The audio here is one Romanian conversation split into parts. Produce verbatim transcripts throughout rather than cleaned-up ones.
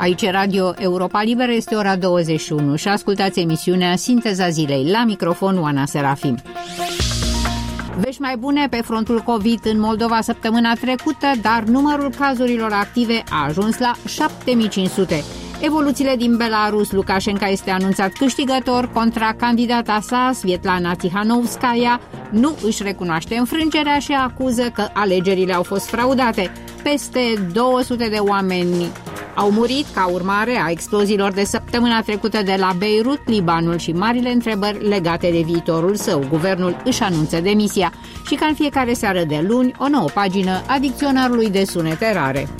Aici e Radio Europa Liberă, este ora douăzeci și unu și ascultați emisiunea Sinteza Zilei. La microfon, Oana Serafim. Vești mai bune pe frontul COVID în Moldova săptămâna trecută, dar numărul cazurilor active a ajuns la șapte mii cinci sute. Evoluțiile din Belarus, Lukashenko este anunțat câștigător contra candidata sa, Svetlana Tikhanovskaya, nu își recunoaște înfrângerea și acuză că alegerile au fost fraudate. Peste două sute de oameni au murit ca urmare a exploziilor de săptămâna trecută de la Beirut, Libanul și marile întrebări legate de viitorul său. Guvernul își anunță demisia și ca în fiecare seară de luni, o nouă pagină a dicționarului de sunete rare.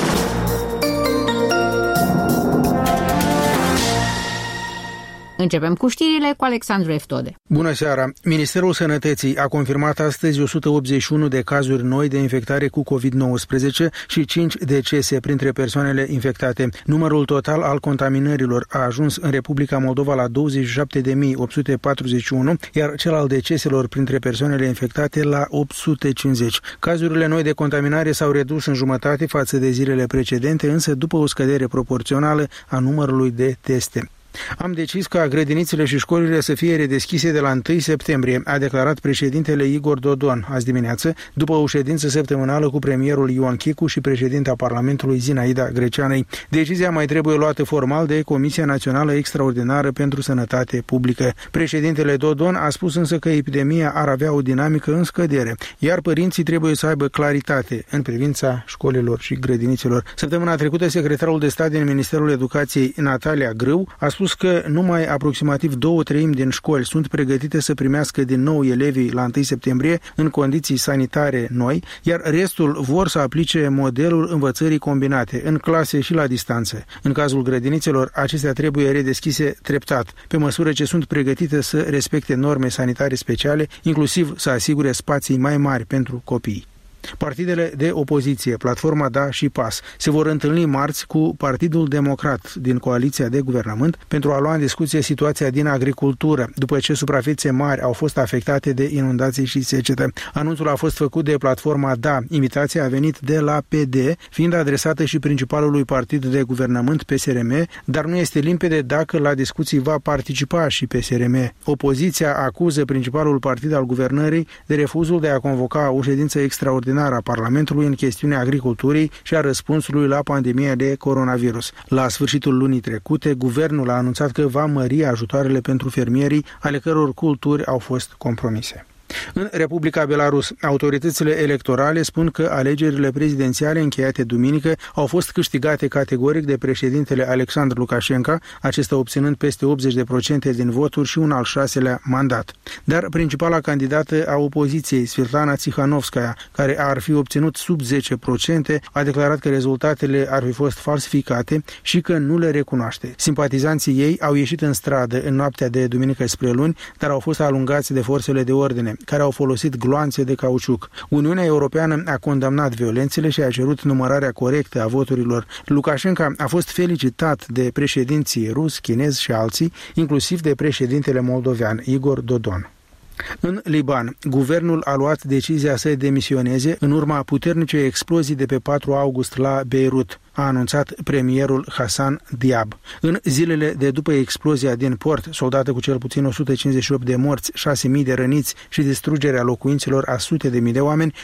Începem cu știrile cu Alexandru Eftode. Bună seara! Ministerul Sănătății a confirmat astăzi o sută optzeci și unu de cazuri noi de infectare cu covid nouăsprezece și cinci decese printre persoanele infectate. Numărul total al contaminărilor a ajuns în Republica Moldova la douăzeci și șapte de mii opt sute patruzeci și unu, iar cel al deceselor printre persoanele infectate la opt sute cincizeci. Cazurile noi de contaminare s-au redus în jumătate față de zilele precedente, însă după o scădere proporțională a numărului de teste. Am decis ca grădinițele și școlile să fie redeschise de la întâi septembrie, a declarat președintele Igor Dodon azi dimineață, după o ședință săptămânală cu premierul Ioan Chicu și președinta Parlamentului Zinaida Greceanei. Decizia mai trebuie luată formal de Comisia Națională Extraordinară pentru Sănătate Publică. Președintele Dodon a spus însă că epidemia ar avea o dinamică în scădere, iar părinții trebuie să aibă claritate în privința școlilor și grădinițelor. Săptămâna trecută, secretarul de stat din Ministerul Educației, Natalia Grâu, a spus că numai aproximativ două treimi din școli sunt pregătite să primească din nou elevii la întâi septembrie în condiții sanitare noi, iar restul vor să aplice modelul învățării combinate, în clase și la distanță. În cazul grădinițelor, acestea trebuie redeschise treptat, pe măsură ce sunt pregătite să respecte norme sanitare speciale, inclusiv să asigure spații mai mari pentru copii. Partidele de opoziție, Platforma Da și P A S, se vor întâlni marți cu Partidul Democrat din coaliția de guvernământ pentru a lua în discuție situația din agricultură, după ce suprafețe mari au fost afectate de inundații și secetă. Anunțul a fost făcut de Platforma Da. Invitația a venit de la P D, fiind adresată și principalului partid de guvernământ, P S R M, dar nu este limpede dacă la discuții va participa și P S R M. Opoziția acuză principalul partid al guvernării de refuzul de a convoca o ședință extraordinară a Parlamentului în chestiunea agriculturii și a răspunsului la pandemia de coronavirus. La sfârșitul lunii trecute, guvernul a anunțat că va mări ajutoarele pentru fermierii, ale căror culturi au fost compromise. În Republica Belarus, autoritățile electorale spun că alegerile prezidențiale încheiate duminică au fost câștigate categoric de președintele Alexandru Lukashenko, acesta obținând peste optzeci la sută din voturi și un al șaselea mandat. Dar principala candidată a opoziției, Svetlana Tikhanovskaya, care ar fi obținut sub zece la sută, a declarat că rezultatele ar fi fost falsificate și că nu le recunoaște. Simpatizanții ei au ieșit în stradă în noaptea de duminică spre luni, dar au fost alungați de forțele de ordine, care au folosit gloanțe de cauciuc. Uniunea Europeană a condamnat violențele și a cerut numărarea corectă a voturilor. Lukashenko a fost felicitat de președinții rus, chinezi și alții, inclusiv de președintele moldovean, Igor Dodon. În Liban, guvernul a luat decizia să demisioneze în urma puternicei explozii de pe patru august la Beirut, a anunțat premierul Hassan Diab. În zilele de după explozia din port, soldată cu cel puțin o sută cincizeci și opt de morți, șase mii de răniți și distrugerea locuințelor a sute de mii de oameni,